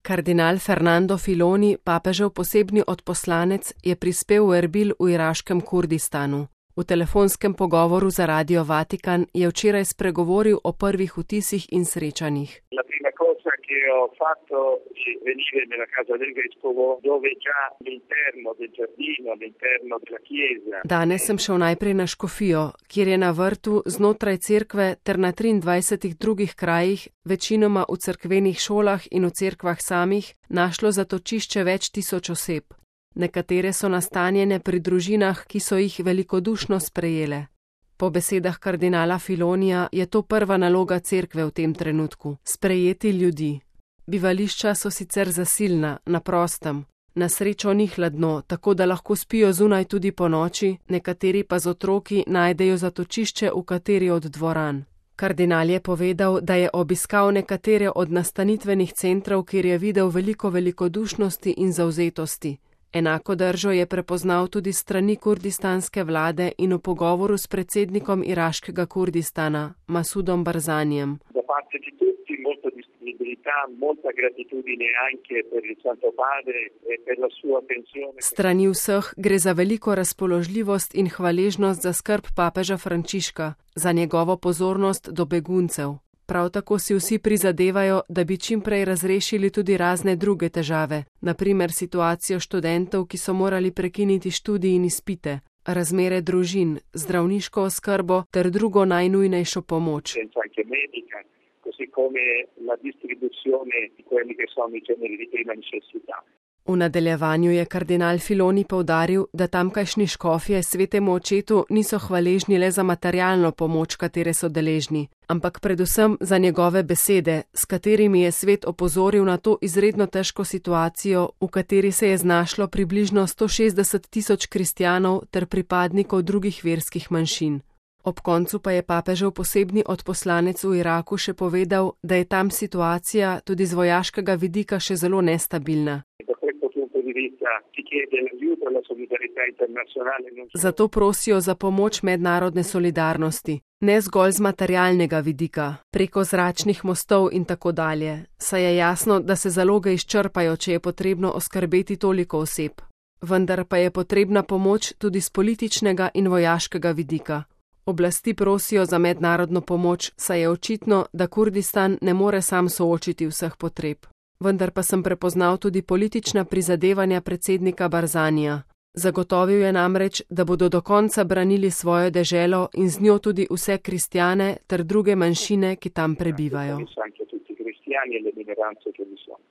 Kardinal Fernando Filoni, papežev posebni odposlanec, je prispel v Erbil v iraškem Kurdistanu. V telefonskem pogovoru za Radio Vatikan je včeraj spregovoril o prvih vtisih in srečanjih. Danes sem šel najprej na škofijo, kjer je na vrtu znotraj cerkve ter na 23 drugih krajih, večinoma v cerkvenih šolah in v cerkvah samih, našlo zatočišče več tisoč oseb. Nekatere so nastanjene pri družinah, ki so jih velikodušno sprejele. Po besedah kardinala Filonija je to prva naloga cerkve v tem trenutku – sprejeti ljudi. Bivališča so sicer zasilna, na prostem. Na srečo ni hladno, tako da lahko spijo zunaj tudi ponoči, nekateri pa z otroki najdejo zatočišče v kateri od dvoran. Kardinal je povedal, da je obiskal nekatere od nastanitvenih centrov, kjer je videl veliko velikodušnosti in zavzetosti. Enako držo je prepoznal tudi strani kurdistanske vlade in v pogovoru s predsednikom iraškega Kurdistana, Masudom Barzanijem. Strani vseh gre za veliko razpoložljivost in hvaležnost za skrb papeža Frančiška, za njegovo pozornost do beguncev. Prav tako si vsi prizadevajo, da bi čim prej razrešili tudi razne druge težave, na primer situacijo študentov, ki so morali prekiniti študij in izpite, razmere družin, zdravniško oskrbo ter drugo najnujnejšo pomoč. V nadaljevanju je kardinal Filoni poudaril, da tamkajšnji škofje svetemu očetu niso hvaležni le za materialno pomoč, katere so deležni, ampak predvsem za njegove besede, s katerimi je svet opozoril na to izredno težko situacijo, v kateri se je znašlo približno 160 tisoč kristjanov ter pripadnikov drugih verskih manjšin. Ob koncu pa je papežev posebni odposlanec v Iraku še povedal, da je tam situacija tudi z vojaškega vidika še zelo nestabilna. Zato prosijo za pomoč mednarodne solidarnosti, ne zgolj z materialnega vidika, preko zračnih mostov in tako dalje, saj je jasno, da se zaloge izčrpajo, če je potrebno oskrbeti toliko oseb. Vendar pa je potrebna pomoč tudi z političnega in vojaškega vidika. Oblasti prosijo za mednarodno pomoč, saj je očitno, da Kurdistan ne more sam soočiti vseh potreb. Vendar pa sem prepoznal tudi politična prizadevanja predsednika Barzanija. Zagotovil je namreč, da bodo do konca branili svojo deželo in z njo tudi vse kristjane ter druge manjšine, ki tam prebivajo.